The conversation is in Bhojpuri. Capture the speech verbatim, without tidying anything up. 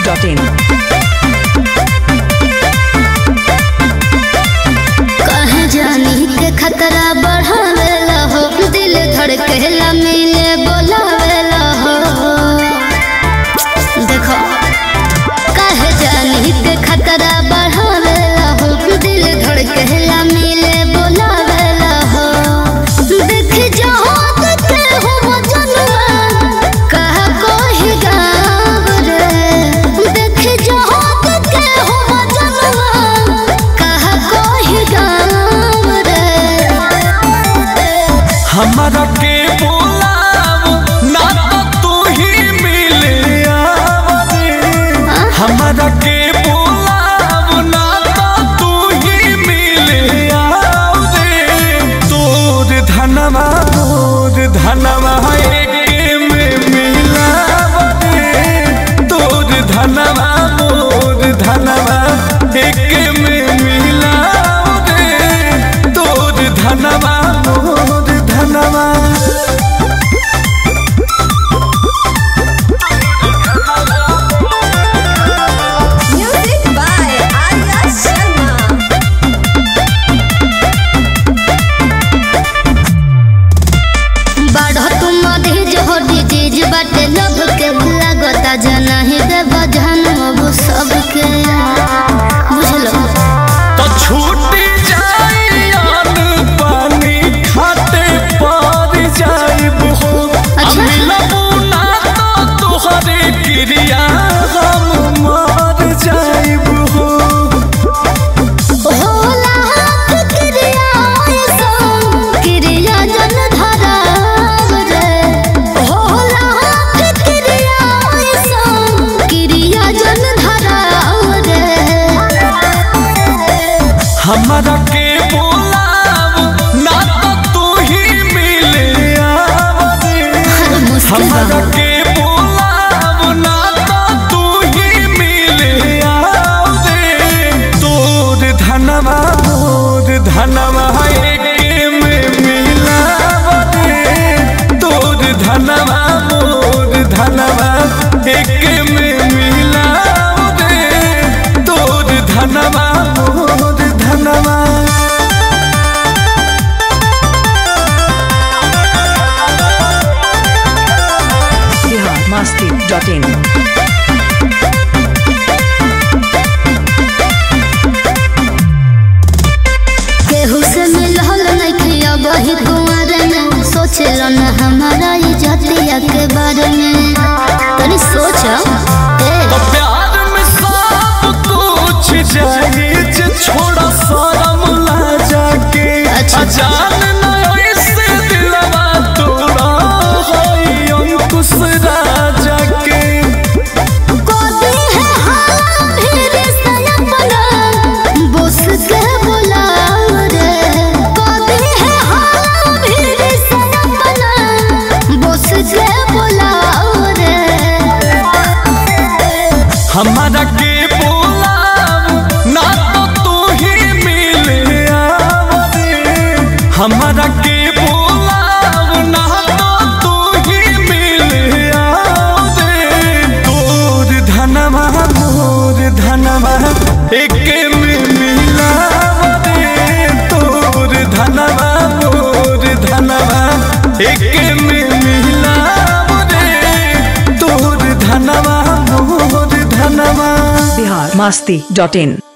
Dot in. कहे जानी के खतरा बढ़ावेला हो, दिल धड़केला मिले बोलावेला हो। देखो कहे जानी के खतरा बढ़ावेला हो, दिल धड़केला मिले बोलावेला हो। देख जाओ के हो मजनुआ कहा कोई गाँव रे। देख जाओ के हो मजनुआ कहा कोई गाँव रे। हमारा के बोलाव ना तो तू ही मिले आवरे। हमारा के बोलाव ना तो तू ही मिले आवरे। तोर धनवा तोर धनवा एके में मिलावरे। तोर धनवा मोर धनवा एके में मिलावरे। तोर धनवा मोर धनवा। Music by Arya Sharma. बाढ़ तुम धीज हो डिजीज बाटे लब के लागता जना ही दे बजन अब सबके बुझलो। तो छूटी जाई आन पानी खाते पार जाइब हो। अच्छा। मिलबू ना तो तुहरे क्रिया हम मार जाइब हो। होला हाथ क्रिया ऐसन क्रिया जन धराव रे। होला हाथ क्रिया ऐसन क्रिया जन धराव रे। हमारा के बोलाव ना तो तू ही मिले आवरे। हमारा के बोलाव ना तो तू ही मिले आवरे। तोर धनवा मोर धनवा एके में मिलावरे। तोर धनवा मोर धनवा एके में मिलावरे। तोर धनवा मोर धनवा। Bihar Masti dot in. केहू से मिलल नहीं अब ही कुंवर में। सोचल न हमारा इज्जतिया के बारे में। तनी सोच तो प्यार में सब कुछ चाहिए जे छोड़ा शरम ला जाके। अच्छा। अजान न ऐसे दिलवा तोड़ा होई अंकुश राजा के। कोदी है हाँ फिर सयपना बोस के बुला रे। कोदी है हाँ फिर सयपना बोस के बुला रे। हमारा के बोलाव ना तो तू ही मिले आवरे। हमारा के बोलाव ना तो तू ही मिले आवरे। तोर धनवा मोर धनवा एके में मिलावरे। तोर धनवा मोर धनवा एके में मिलावरे। तोर धनवा मोर धनवा। बिहार मस्ती डॉट इन।